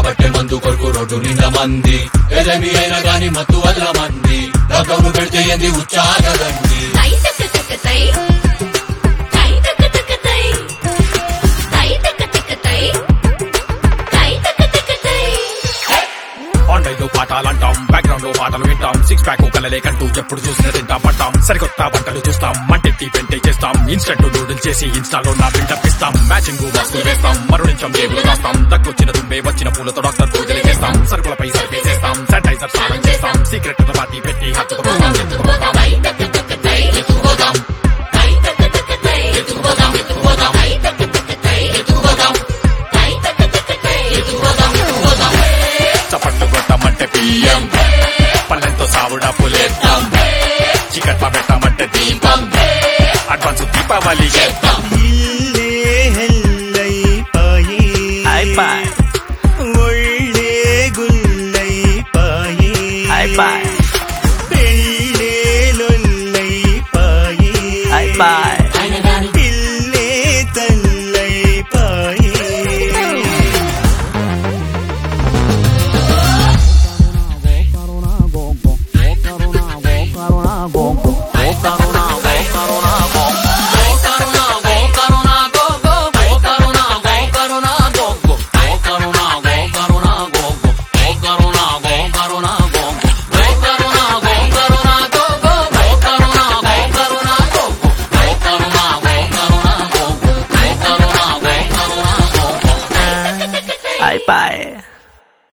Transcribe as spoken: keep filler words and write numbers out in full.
కాబట్టే మందు కొరకు రోడ్డు నిండా మంది ఏదేమి అయినా గాని మత్తు వదల మంది లాక్డౌన్ పెడితే ఏంది ఉచ్చాగదండి ఆన్లైన్ లో పాఠాలంటాం, బ్యాక్గ్రౌండ్ లో పాటలు వింటాం, సిక్స్ ప్యాక్ కలలేకంటూ ఎప్పుడు చూసిన తింటా పట్టాం, సరికొత్త వంటలు చూస్తాం, మంటెత్తి పెంటే చేస్తాం, ఇన్స్టెంట్ నూడిల్స్ చేసి ఇన్స్టాలో నా బిల్డప్ ఇస్తాం, మ్యాచింగ్ మాస్కులు వేస్తాం, మరునించం జేబులు రాస్తాం, దగ్గొచ్చిన దుమ్మే వచ్చిన పూలతో డాక్టర్ పూజలు చేస్తాం, సరుకులపై సర్వే చేస్తాం, శానిటైజర్ స్నానం చేస్తాం, సీక్రెట్ పార్టీ పెట్టి హత్తుకుపోతాం, ఎత్తుకుపోతాం, ఎత్తుకుపోతాం, ఎత్తుకుపోతాం, ఎత్తుకుపోతాం, చప్పట్లు కొట్టమంటే పియ్యం, పల్లెంతో సావుడా పులేస్తాం, చికట్ల పెట్టమంటే దీపం, అడ్వాన్స్ దీపావళి చేస్తాం. ఒళ్ళే గుల్లై పాయే పెళ్ళే లొల్లై పాయే పిల్లే తల్లై పాయే Go, go, go, go, go, go, go, go, go, go, go, go, go, go, go, go, go,